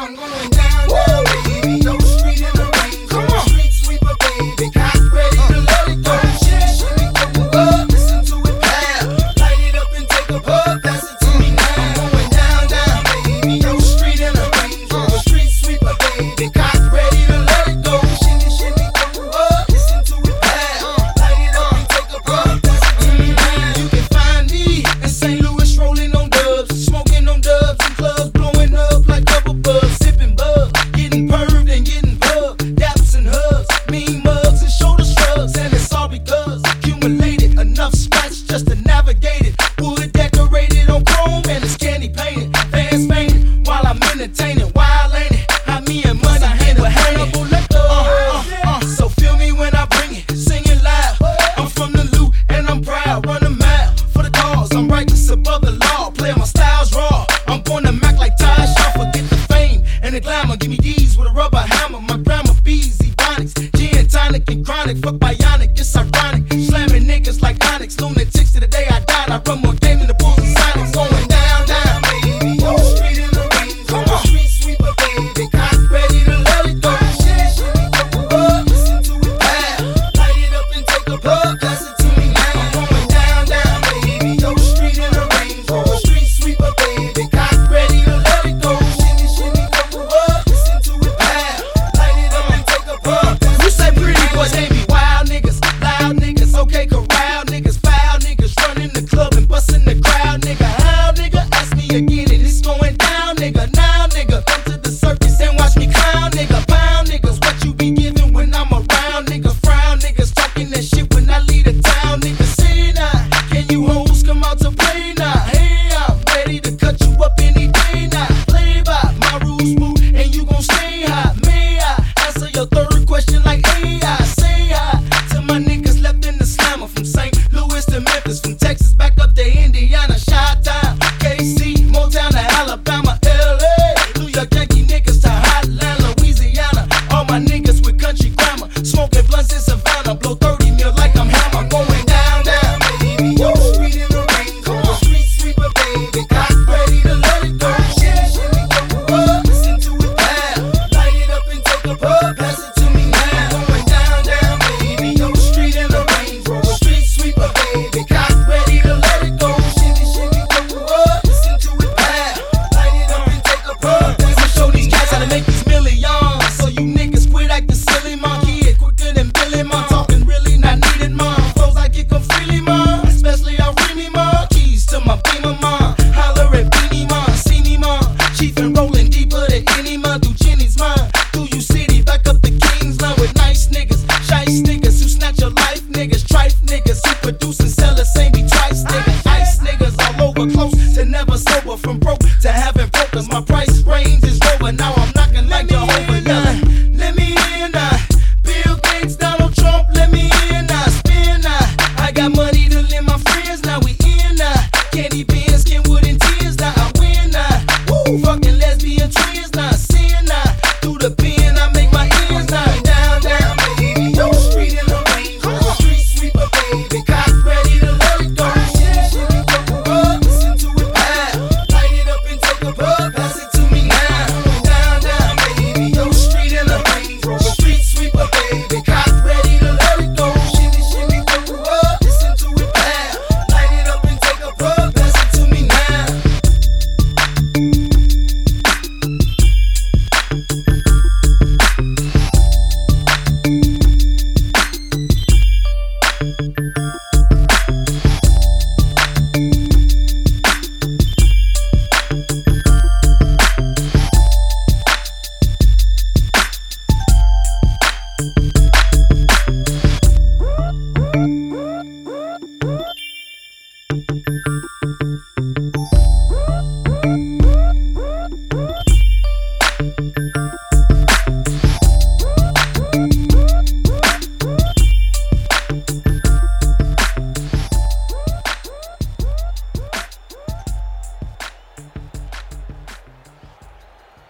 I'm going down, down, baby. Yo, street in the rain. Come on, street sweeper, baby. Cock ready to let it go. Shimmy, shimmy, go up. Listen to it pound. Light it up and take a puff. Pass it to me now. I'm going down, down, baby. Yo, street in the rain. Street sweeper, baby. Cock ready to let it go. Shimmy, shimmy, go up. Listen to it pound. Light it up and take a puff. Pass it to me now. You can find me in St. Louis rolling on dubs, smoking on dubs in clubs, blowing up like bubble buzz, sipping bug, getting perved and getting pubbed, daps and hugs, mean mugs and shoulder shrugs, and it's all because accumulated enough scratch just to navigate it. Wood decorated on chrome and it's candy painted, fans fainted while I'm entertaining. Wild ain't it? How me and money hand in hand. So feel me when I bring it, sing it loud. I'm from the loot and I'm proud, run a mile for the cause. I'm righteous above the law, playing my styles raw. I'm born to Mac like Ty Shaw, forget the fame and the glamour. Give me D's with a rubber hammer. My grandma B's, Ebonics, gin, tonic, and chronic. Fuck bionic, it's ironic. Slamming niggas like Onyx, lunatics to the day I died. I run more game than the Bulls and Sonics. Going down, down, baby. Yo, street in the rain. Come on, street sweeper, baby. Cock ready to let it go. Shimmy, shimmy, go up. Listen to it pound. Light it up and take a puff. Pass it to me now. I'm going down, down, baby. Yo, street in the rain. Street sweeper, baby. Cock ready to let it go. Shimmy, shimmy, go up. Listen to it pound. Light it up and take a puff. You say pretty boys, they be wild niggas, loud niggas, okay, corral niggas, foul niggas, running the club and busting the crowd, nigga. How, nigga? Ask me again and it's going down, nigga. Now, nigga, come to the circus and watch me clown, nigga. Pound niggas, what you be giving when I'm around, nigga. Frown niggas, talking that shit when I leave the town, nigga. See now, can you hoes come out to play now? Hey, I'm ready to cut you up any day now. Play by my rules, boo, and you gon' stay high. May I answer your third question like AI? Say hi to my niggas left in the slammer, from St. Louis to Memphis, from Texas back up to Indiana, Chi-Town, KC, Motown to Alabama, LA, New York Yankee niggas to Hotland, Louisiana. All my niggas with country grammar, smoking blunts in Savannah, blow 30 mil like I'm Hammer. Going down, down, baby. Yo, street in the rain. Come on, street sweeper, baby. Cock ready to let it go. Shimmy, shimmy, go up. Listen to it pound. Light it up and take a puff. Pass it to me now. Going down, down, baby. Yo, street in the rain. Street sweeper, baby. Cock ready to let it go. Shimmy, shimmy, go up. Listen to it pound. Light it up and take a puff. I'ma show these cats how to make these millions. So you niggas quit acting silly, man. Kid quicker than Billy, man. Talking really not needed, man. Flows I get come freely, man. Especially I Remy, man. Keys to my Beamer, man. Holler at Beanie, man. See me, man. Chief and rolling deeper than any, man. Through Jenny's, man. Through you city, back up the Kingsland with nice niggas. Shice niggas who snatch your life, niggas. Trife niggas who produce and sell the same be twice, niggas. Ice niggas all over, close to never sober. From broke to having brokers, my price